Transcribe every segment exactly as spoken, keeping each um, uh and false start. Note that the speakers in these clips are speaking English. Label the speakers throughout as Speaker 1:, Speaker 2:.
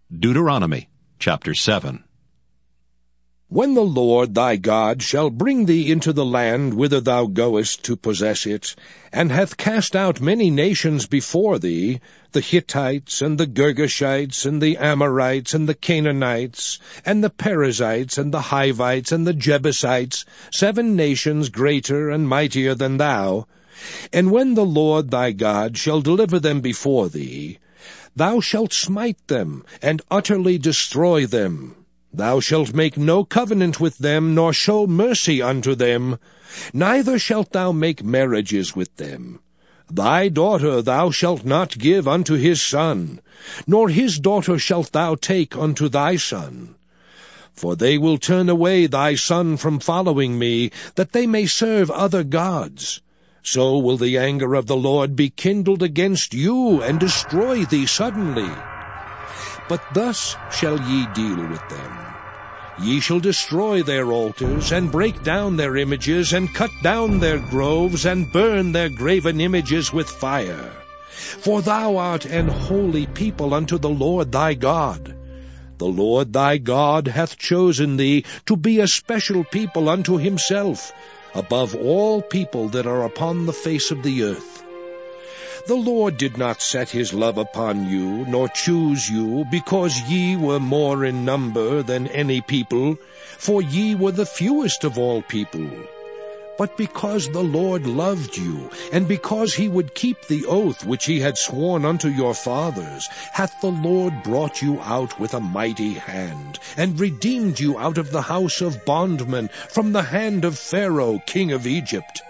Speaker 1: Deuteronomy chapter seven.
Speaker 2: When the Lord thy God shall bring thee into the land whither thou goest to possess it, and hath cast out many nations before thee, the Hittites, and the Girgashites, and the Amorites, and the Canaanites, and the Perizzites, and the Hivites, and the Jebusites, seven nations greater and mightier than thou, and when the Lord thy God shall deliver them before thee, thou shalt smite them, and utterly destroy them. Thou shalt make no covenant with them, nor show mercy unto them, neither shalt thou make marriages with them. Thy daughter thou shalt not give unto his son, nor his daughter shalt thou take unto thy son. For they will turn away thy son from following me, that they may serve other gods. So will the anger of the Lord be kindled against you, and destroy thee suddenly. But thus shall ye deal with them. Ye shall destroy their altars, and break down their images, and cut down their groves, and burn their graven images with fire. For thou art an holy people unto the Lord thy God. The Lord thy God hath chosen thee to be a special people unto himself, above all people that are upon the face of the earth. The Lord did not set his love upon you, nor choose you, because ye were more in number than any people, for ye were the fewest of all people. But because the Lord loved you, and because he would keep the oath which he had sworn unto your fathers, hath the Lord brought you out with a mighty hand, and redeemed you out of the house of bondmen, from the hand of Pharaoh king of Egypt.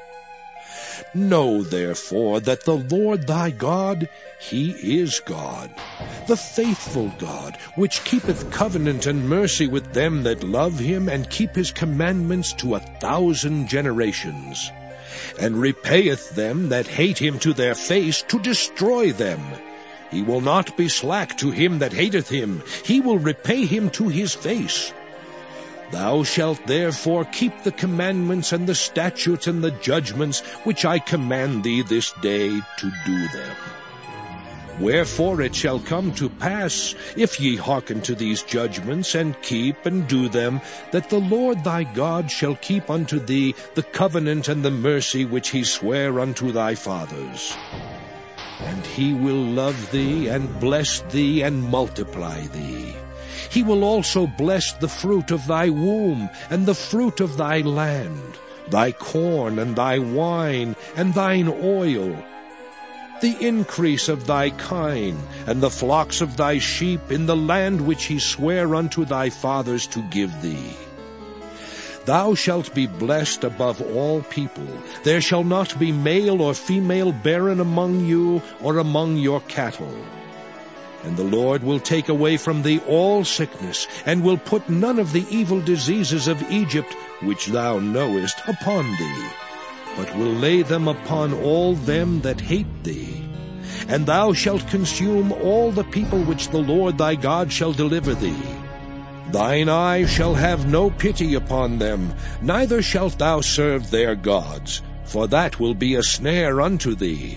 Speaker 2: Know therefore that the Lord thy God, he is God, the faithful God, which keepeth covenant and mercy with them that love him, and keep his commandments to a thousand generations, and repayeth them that hate him to their face, to destroy them. He will not be slack to him that hateth him, he will repay him to his face. Thou shalt therefore keep the commandments and the statutes and the judgments which I command thee this day to do them. Wherefore it shall come to pass, if ye hearken to these judgments, and keep and do them, that the Lord thy God shall keep unto thee the covenant and the mercy which he sware unto thy fathers. And he will love thee, and bless thee, and multiply thee. He will also bless the fruit of thy womb, and the fruit of thy land, thy corn, and thy wine, and thine oil, the increase of thy kine, and the flocks of thy sheep, in the land which he sware unto thy fathers to give thee. Thou shalt be blessed above all people. There shall not be male or female barren among you, or among your cattle. And the Lord will take away from thee all sickness, and will put none of the evil diseases of Egypt, which thou knowest, upon thee, but will lay them upon all them that hate thee. And thou shalt consume all the people which the Lord thy God shall deliver thee. Thine eye shall have no pity upon them, neither shalt thou serve their gods, for that will be a snare unto thee.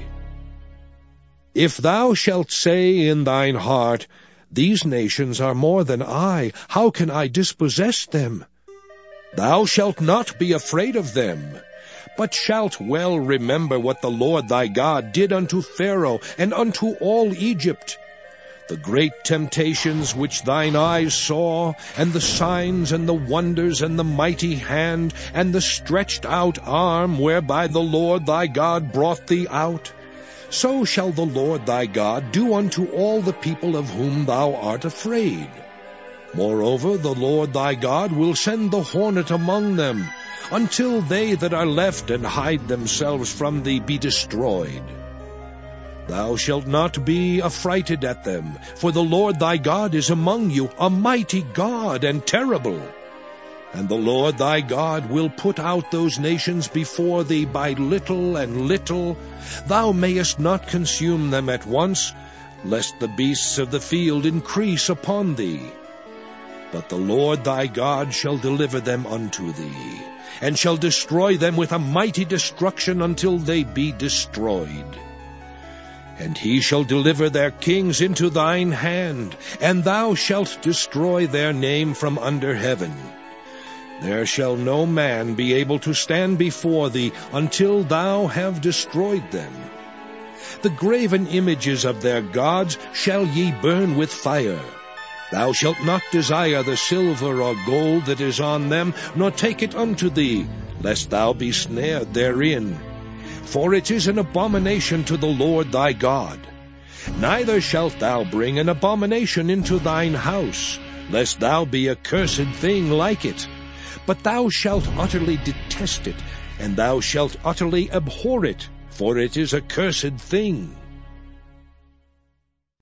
Speaker 2: If thou shalt say in thine heart, These nations are more than I, how can I dispossess them? Thou shalt not be afraid of them, but shalt well remember what the Lord thy God did unto Pharaoh and unto all Egypt, the great temptations which thine eyes saw, and the signs and the wonders, and the mighty hand, and the stretched out arm, whereby the Lord thy God brought thee out. So shall the Lord thy God do unto all the people of whom thou art afraid. Moreover, the Lord thy God will send the hornet among them, until they that are left and hide themselves from thee be destroyed. Thou shalt not be affrighted at them, for the Lord thy God is among you, a mighty God and terrible. And the Lord thy God will put out those nations before thee by little and little. Thou mayest not consume them at once, lest the beasts of the field increase upon thee. But the Lord thy God shall deliver them unto thee, and shall destroy them with a mighty destruction until they be destroyed. And he shall deliver their kings into thine hand, and thou shalt destroy their name from under heaven. There shall no man be able to stand before thee until thou have destroyed them. The graven images of their gods shall ye burn with fire. Thou shalt not desire the silver or gold that is on them, nor take it unto thee, lest thou be snared therein. For it is an abomination to the Lord thy God. Neither shalt thou bring an abomination into thine house, lest thou be a cursed thing like it. But thou shalt utterly detest it, and thou shalt utterly abhor it, for it is a cursed thing.